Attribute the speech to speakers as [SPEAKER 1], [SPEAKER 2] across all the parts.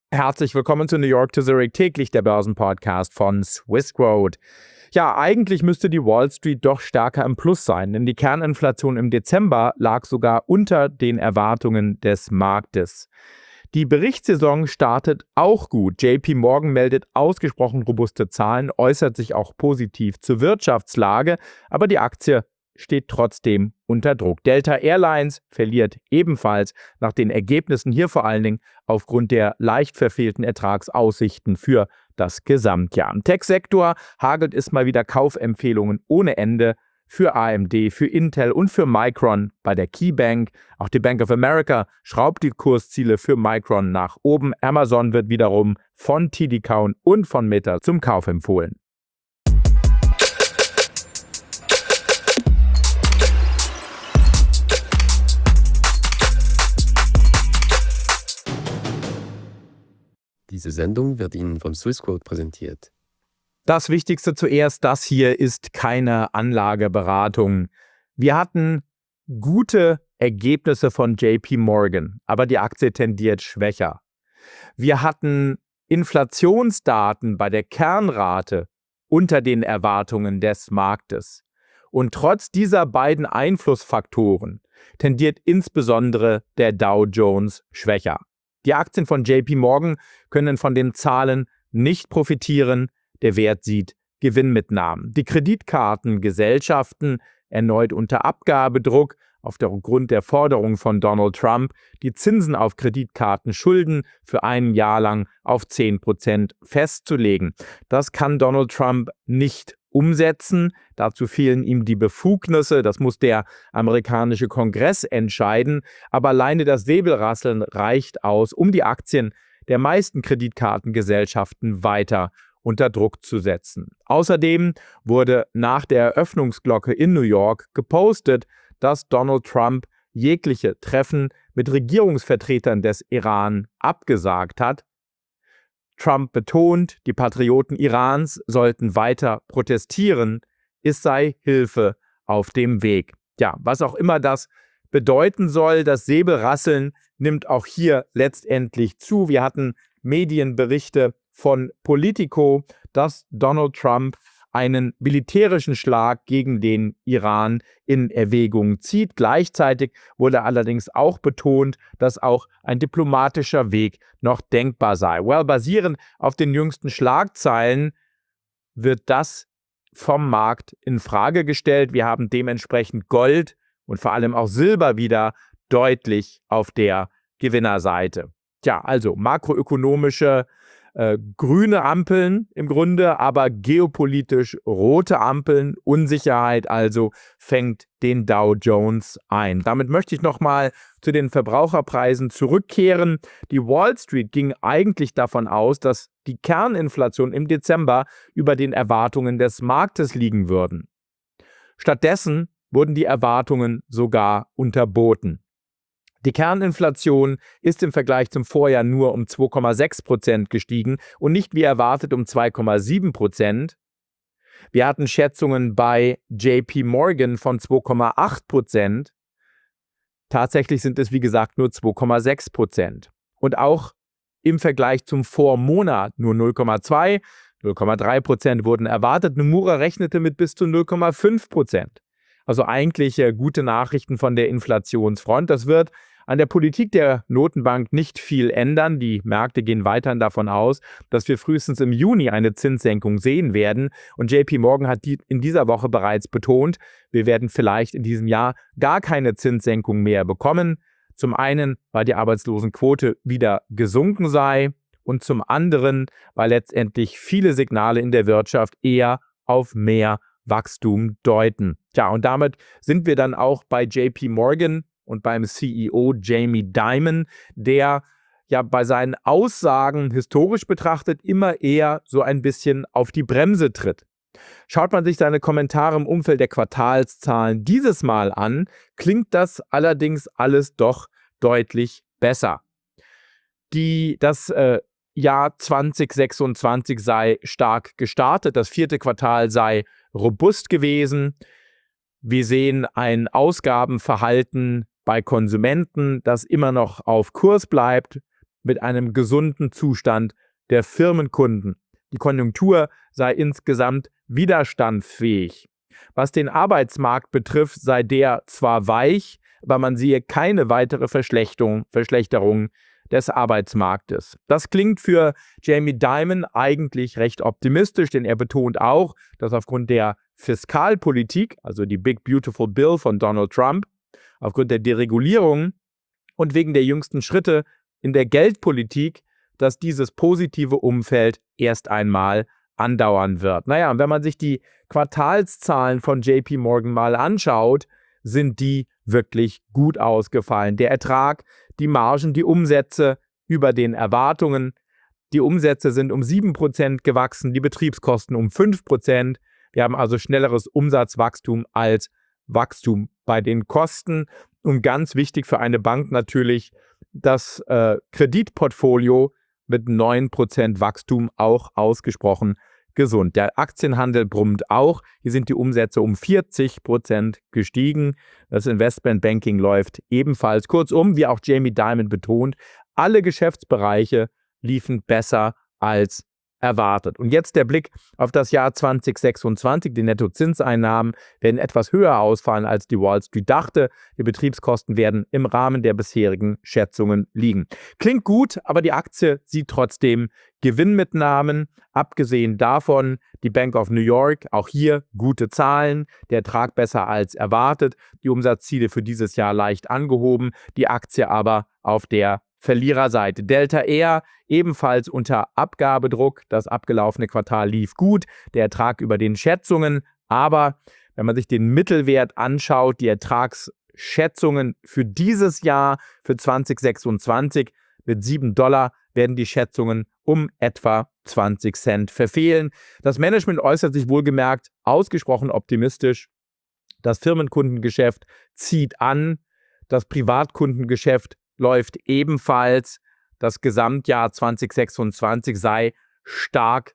[SPEAKER 1] Herzlich willkommen zu New York to Zurich, täglich der Börsenpodcast von Swissquote. Ja, eigentlich müsste die Wall Street doch stärker im Plus sein, denn die Kerninflation im Dezember lag sogar unter den Erwartungen des Marktes. Die Berichtssaison startet auch gut. JP Morgan meldet ausgesprochen robuste Zahlen, äußert sich auch positiv zur Wirtschaftslage, aber die Aktie steht trotzdem unter Druck. Delta Airlines verliert ebenfalls nach den Ergebnissen, hier vor allen Dingen aufgrund der leicht verfehlten Ertragsaussichten für das Gesamtjahr. Im Tech-Sektor hagelt es mal wieder Kaufempfehlungen ohne Ende für AMD, für Intel und für Micron bei der KeyBank. Auch die Bank of America schraubt die Kursziele für Micron nach oben. Amazon wird wiederum von TD Cowen und von Meta zum Kauf empfohlen.
[SPEAKER 2] Diese Sendung wird Ihnen von Swissquote präsentiert.
[SPEAKER 1] Das Wichtigste zuerst, das hier ist keine Anlageberatung. Wir hatten gute Ergebnisse von JP Morgan, aber die Aktie tendiert schwächer. Wir hatten Inflationsdaten bei der Kernrate unter den Erwartungen des Marktes. Und trotz dieser beiden Einflussfaktoren tendiert insbesondere der Dow Jones schwächer. Die Aktien von JP Morgan können von den Zahlen nicht profitieren. Der Wert sieht Gewinnmitnahmen. Die Kreditkartengesellschaften erneut unter Abgabedruck aufgrund der Forderung von Donald Trump, die Zinsen auf Kreditkartenschulden für ein Jahr lang auf 10% festzulegen. Das kann Donald Trump nicht umsetzen. Dazu fehlen ihm die Befugnisse. Das muss der amerikanische Kongress entscheiden. Aber alleine das Säbelrasseln reicht aus, um die Aktien der meisten Kreditkartengesellschaften weiter unter Druck zu setzen. Außerdem wurde nach der Eröffnungsglocke in New York gepostet, dass Donald Trump jegliche Treffen mit Regierungsvertretern des Iran abgesagt hat. Trump betont, die Patrioten Irans sollten weiter protestieren, es sei Hilfe auf dem Weg. Ja, was auch immer das bedeuten soll, das Säbelrasseln nimmt auch hier letztendlich zu. Wir hatten Medienberichte von Politico, dass Donald Trump einen militärischen Schlag gegen den Iran in Erwägung zieht. Gleichzeitig wurde allerdings auch betont, dass auch ein diplomatischer Weg noch denkbar sei. Basierend auf den jüngsten Schlagzeilen wird das vom Markt in Frage gestellt. Wir haben dementsprechend Gold und vor allem auch Silber wieder deutlich auf der Gewinnerseite. Tja, also makroökonomische grüne Ampeln im Grunde, aber geopolitisch rote Ampeln. Unsicherheit also fängt den Dow Jones ein. Damit möchte ich nochmal zu den Verbraucherpreisen zurückkehren. Die Wall Street ging eigentlich davon aus, dass die Kerninflation im Dezember über den Erwartungen des Marktes liegen würden. Stattdessen wurden die Erwartungen sogar unterboten. Die Kerninflation ist im Vergleich zum Vorjahr nur um 2,6% gestiegen und nicht wie erwartet um 2,7%. Wir hatten Schätzungen bei JP Morgan von 2,8%. Tatsächlich sind es, wie gesagt, nur 2,6%. Und auch im Vergleich zum Vormonat nur 0,2%, 0,3% wurden erwartet. Nomura rechnete mit bis zu 0,5%. Also eigentlich gute Nachrichten von der Inflationsfront. Das wird an der Politik der Notenbank nicht viel ändern. Die Märkte gehen weiterhin davon aus, dass wir frühestens im Juni eine Zinssenkung sehen werden. Und JP Morgan hat in dieser Woche bereits betont, wir werden vielleicht in diesem Jahr gar keine Zinssenkung mehr bekommen. Zum einen, weil die Arbeitslosenquote wieder gesunken sei und zum anderen, weil letztendlich viele Signale in der Wirtschaft eher auf mehr Wachstum deuten. Tja, und damit sind wir dann auch bei JP Morgan und beim CEO Jamie Dimon, der ja bei seinen Aussagen historisch betrachtet immer eher so ein bisschen auf die Bremse tritt. Schaut man sich seine Kommentare im Umfeld der Quartalszahlen dieses Mal an, klingt das allerdings alles doch deutlich besser. Das Jahr 2026 sei stark gestartet, das vierte Quartal sei robust gewesen. Wir sehen ein Ausgabenverhalten bei Konsumenten, das immer noch auf Kurs bleibt. mit einem gesunden Zustand der Firmenkunden. Die Konjunktur sei insgesamt widerstandsfähig. Was den Arbeitsmarkt betrifft, sei der zwar weich, aber man sehe keine weitere Verschlechterung des Arbeitsmarktes. Das klingt für Jamie Dimon eigentlich recht optimistisch, denn er betont auch, dass aufgrund der Fiskalpolitik, also die Big Beautiful Bill von Donald Trump, aufgrund der Deregulierung und wegen der jüngsten Schritte in der Geldpolitik, dass dieses positive Umfeld erst einmal andauern wird. Naja, und wenn man sich die Quartalszahlen von JP Morgan mal anschaut, sind die wirklich gut ausgefallen. Der Ertrag, die Margen, die Umsätze über den Erwartungen. Die Umsätze sind um 7% gewachsen, die Betriebskosten um 5%. Wir haben also schnelleres Umsatzwachstum als Wachstum bei den Kosten. Und ganz wichtig für eine Bank natürlich, das Kreditportfolio mit 9% Wachstum auch ausgesprochen gesund. Der Aktienhandel brummt auch. Hier sind die Umsätze um 40% gestiegen. Das Investmentbanking läuft ebenfalls. Kurzum, wie auch Jamie Dimon betont, alle Geschäftsbereiche liefen besser als erwartet. Und jetzt der Blick auf das Jahr 2026. Die Nettozinseinnahmen werden etwas höher ausfallen, als die Wall Street dachte. Die Betriebskosten werden im Rahmen der bisherigen Schätzungen liegen. Klingt gut, aber die Aktie sieht trotzdem Gewinnmitnahmen. Abgesehen davon die Bank of New York, auch hier gute Zahlen, der Ertrag besser als erwartet, die Umsatzziele für dieses Jahr leicht angehoben, die Aktie aber auf der Verliererseite. Delta Air ebenfalls unter Abgabedruck. Das abgelaufene Quartal lief gut. Der Ertrag über den Schätzungen. Aber wenn man sich den Mittelwert anschaut, die Ertragsschätzungen für dieses Jahr, für 2026 mit $7, werden die Schätzungen um etwa 20 Cent verfehlen. Das Management äußert sich wohlgemerkt ausgesprochen optimistisch. Das Firmenkundengeschäft zieht an. Das Privatkundengeschäft läuft ebenfalls. Das Gesamtjahr 2026 sei stark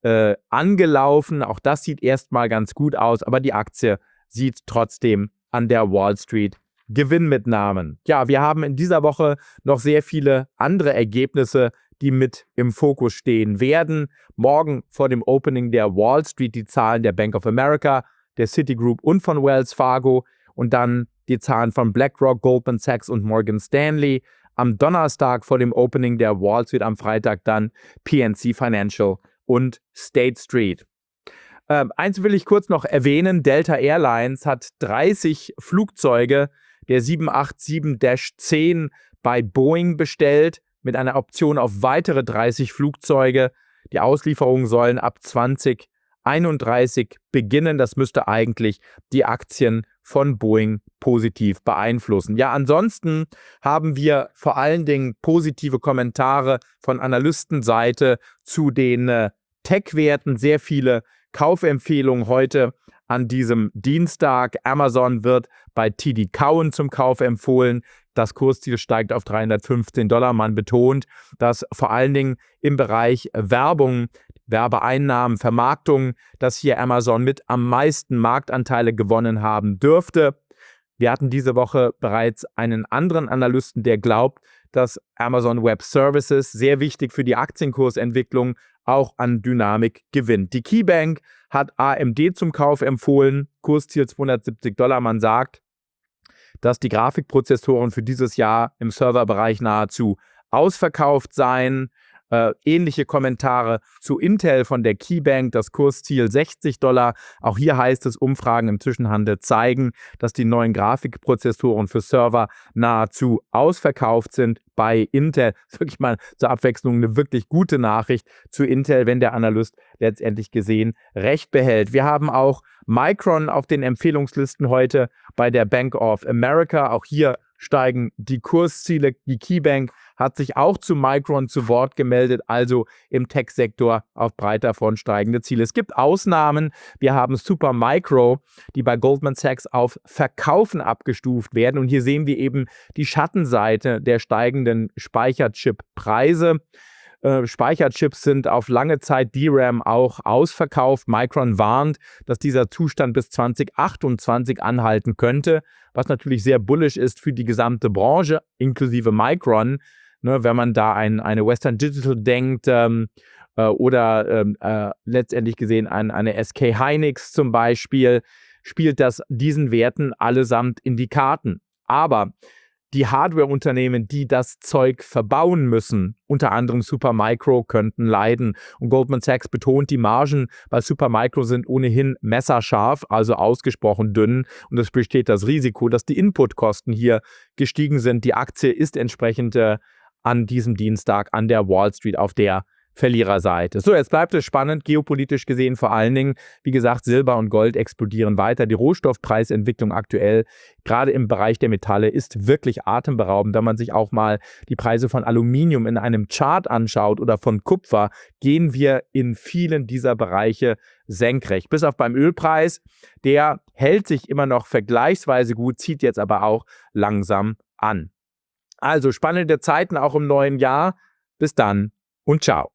[SPEAKER 1] angelaufen. Auch das sieht erstmal ganz gut aus, aber die Aktie sieht trotzdem an der Wall Street Gewinnmitnahmen. Ja, wir haben in dieser Woche noch sehr viele andere Ergebnisse, die mit im Fokus stehen werden. Morgen vor dem Opening der Wall Street die Zahlen der Bank of America, der Citigroup und von Wells Fargo und dann die Zahlen von BlackRock, Goldman Sachs und Morgan Stanley. Am Donnerstag vor dem Opening der Wall Street, am Freitag dann PNC Financial und State Street. Eins will ich kurz noch erwähnen, Delta Airlines hat 30 Flugzeuge der 787-10 bei Boeing bestellt, mit einer Option auf weitere 30 Flugzeuge. Die Auslieferungen sollen ab 2031 beginnen. Das müsste eigentlich die Aktien von Boeing positiv beeinflussen. Ja, ansonsten haben wir vor allen Dingen positive Kommentare von Analystenseite zu den Tech-Werten. Sehr viele Kaufempfehlungen heute an diesem Dienstag. Amazon wird bei TD Cowen zum Kauf empfohlen. Das Kursziel steigt auf $315. Man betont, dass vor allen Dingen im Bereich Werbung, Werbeeinnahmen, Vermarktung, dass hier Amazon mit am meisten Marktanteile gewonnen haben dürfte. Wir hatten diese Woche bereits einen anderen Analysten, der glaubt, dass Amazon Web Services, sehr wichtig für die Aktienkursentwicklung, auch an Dynamik gewinnt. Die KeyBank hat AMD zum Kauf empfohlen, Kursziel $270. Man sagt, dass die Grafikprozessoren für dieses Jahr im Serverbereich nahezu ausverkauft seien. Ähnliche Kommentare zu Intel von der KeyBank, das Kursziel $60. Auch hier heißt es, Umfragen im Zwischenhandel zeigen, dass die neuen Grafikprozessoren für Server nahezu ausverkauft sind bei Intel. Das ist wirklich mal zur Abwechslung eine wirklich gute Nachricht zu Intel, wenn der Analyst letztendlich gesehen recht behält. Wir haben auch Micron auf den Empfehlungslisten heute bei der Bank of America. Auch hier steigen die Kursziele. Die KeyBank hat sich auch zu Micron zu Wort gemeldet, also im Tech-Sektor auf breiter Front steigende Ziele. Es gibt Ausnahmen. Wir haben Supermicro, die bei Goldman Sachs auf Verkaufen abgestuft werden. Und hier sehen wir eben die Schattenseite der steigenden Speicherchip-Preise. Speicherchips sind auf lange Zeit DRAM auch ausverkauft. Micron warnt, dass dieser Zustand bis 2028 anhalten könnte, was natürlich sehr bullish ist für die gesamte Branche, inklusive Micron. Ne, wenn man da eine Western Digital denkt, oder letztendlich gesehen eine SK Hynix zum Beispiel, spielt das diesen Werten allesamt in die Karten. Aber die Hardware-Unternehmen, die das Zeug verbauen müssen, unter anderem Supermicro, könnten leiden. Und Goldman Sachs betont, die Margen bei Supermicro sind ohnehin messerscharf, also ausgesprochen dünn. Und es besteht das Risiko, dass die Inputkosten hier gestiegen sind. Die Aktie ist entsprechend an diesem Dienstag an der Wall Street auf der Verliererseite. So, jetzt bleibt es spannend, geopolitisch gesehen vor allen Dingen. Wie gesagt, Silber und Gold explodieren weiter. Die Rohstoffpreisentwicklung aktuell, gerade im Bereich der Metalle, ist wirklich atemberaubend. Wenn man sich auch mal die Preise von Aluminium in einem Chart anschaut oder von Kupfer, gehen wir in vielen dieser Bereiche senkrecht. Bis auf beim Ölpreis, der hält sich immer noch vergleichsweise gut, zieht jetzt aber auch langsam an. Also spannende Zeiten auch im neuen Jahr. Bis dann und ciao.